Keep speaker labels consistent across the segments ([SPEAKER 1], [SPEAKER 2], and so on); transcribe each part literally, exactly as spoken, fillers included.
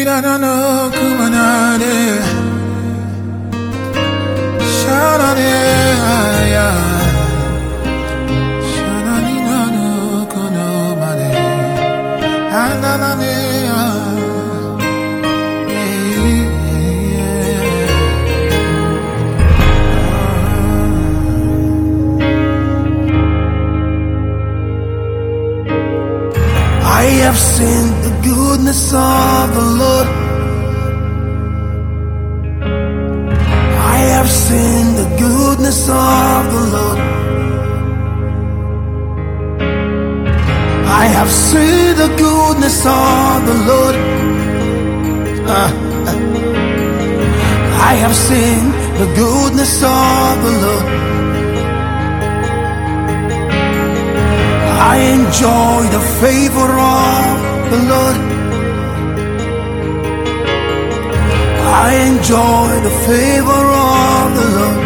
[SPEAKER 1] no kumanade shanane aya shanani no kono mane ananane
[SPEAKER 2] I have seen the goodness of the Lord. I have seen the goodness of the Lord. I have seen the goodness of the Lord. Ah, ah. I have seen the goodness of the Lord. I enjoy the favor of the Lord. I enjoy the favor of the Lord.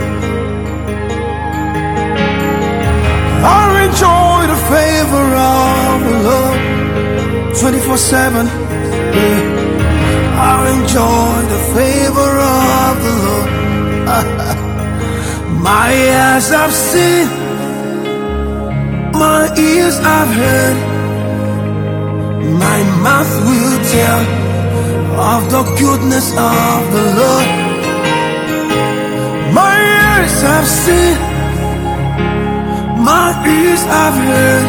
[SPEAKER 2] I enjoy the favor of the Lord twenty-four seven. I enjoy the favor of the Lord. My eyes have seen, my ears have heard, my mouth will tell of the goodness of the Lord. My ears have seen, my ears have heard,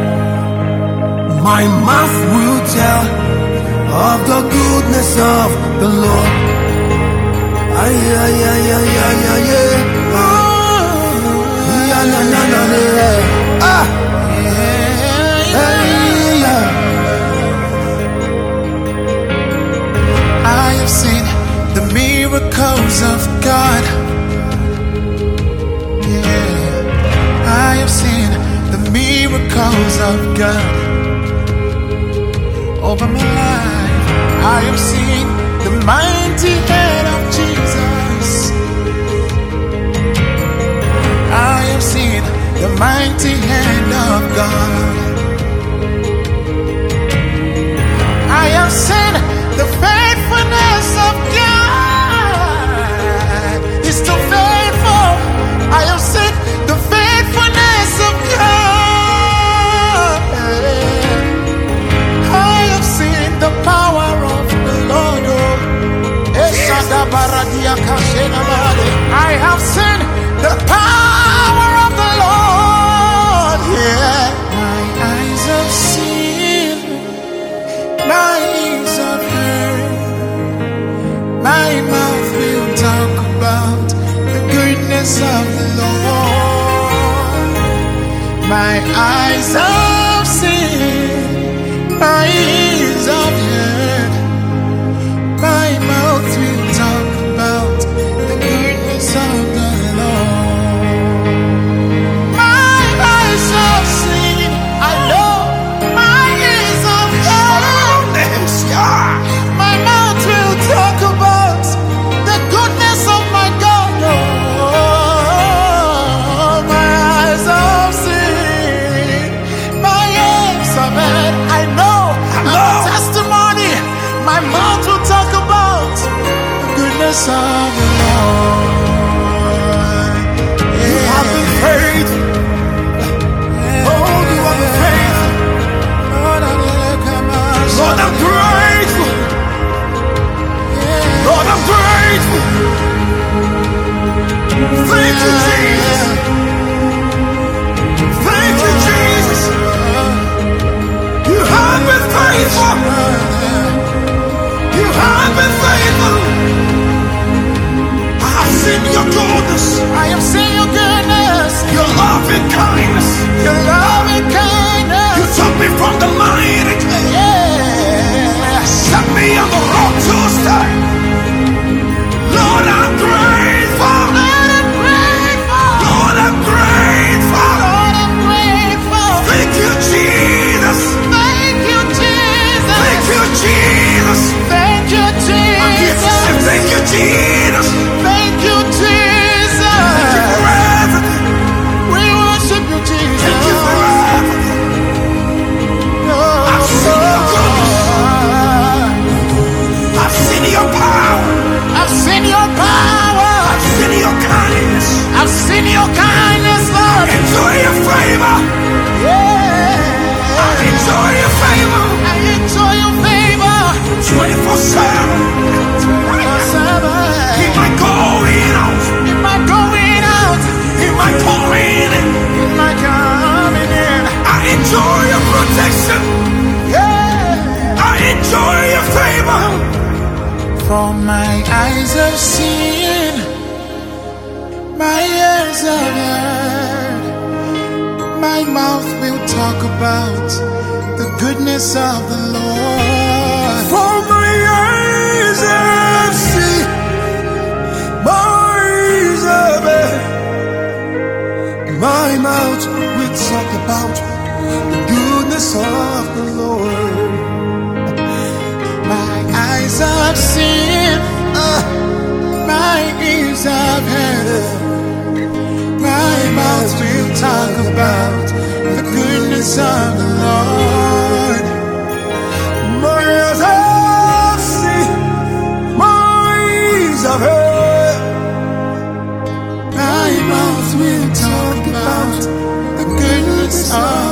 [SPEAKER 2] my mouth will tell of the goodness of the Lord. Ay, ay, ay, ay, ay, ay, ay. Oh, yeah, na, na, na, na. Ah.
[SPEAKER 1] I have seen the miracles of God. Yeah, I have seen the miracles of God over my life. I have seen the mighty hand of Jesus. I have seen the mighty hand of God. I have seen the faithfulness of God. He's too faithful. I have seen the faithfulness of God. I have seen the power of the Lord. I have seen the power of the Lord. Yeah. My eyes have seen, my ears have heard, my mouth will talk about the goodness of the Lord. My eyes have seen, my ears have heard, my mouth will talk about the goodness of the Lord. My eyes have seen, I know, my ears have heard, my mouth will talk about the goodness of my God. Oh, my eyes have seen, my ears have heard, I know, I'm a testimony. My mouth will talk about the goodness of the Lord. Yeah.
[SPEAKER 2] You have been faithful.
[SPEAKER 1] Yeah.
[SPEAKER 2] Oh, you have been faithful. Lord, I'm grateful.
[SPEAKER 1] Yeah.
[SPEAKER 2] Lord, I'm grateful. Thank you, Jesus. Thank you, Jesus. You have been faithful. You have been faithful. your favor.
[SPEAKER 1] Yeah.
[SPEAKER 2] I enjoy your favor.
[SPEAKER 1] I enjoy your favor.
[SPEAKER 2] twenty-four seven. In my going out.
[SPEAKER 1] In my going out.
[SPEAKER 2] In my coming in.
[SPEAKER 1] In my coming in.
[SPEAKER 2] I enjoy your protection.
[SPEAKER 1] Yeah.
[SPEAKER 2] I enjoy your favor.
[SPEAKER 1] For my eyes have seen, my ears have heard, my mouth will talk about the goodness of the Lord.
[SPEAKER 2] For my eyes have seen, my ears have heard, my mouth will talk about the goodness of the Lord.
[SPEAKER 1] My eyes have seen, uh, my ears have heard, my mouth will talk about the goodness of the Lord.
[SPEAKER 2] My eyes have seen, my ears have heard,
[SPEAKER 1] my mouth will talk about the goodness of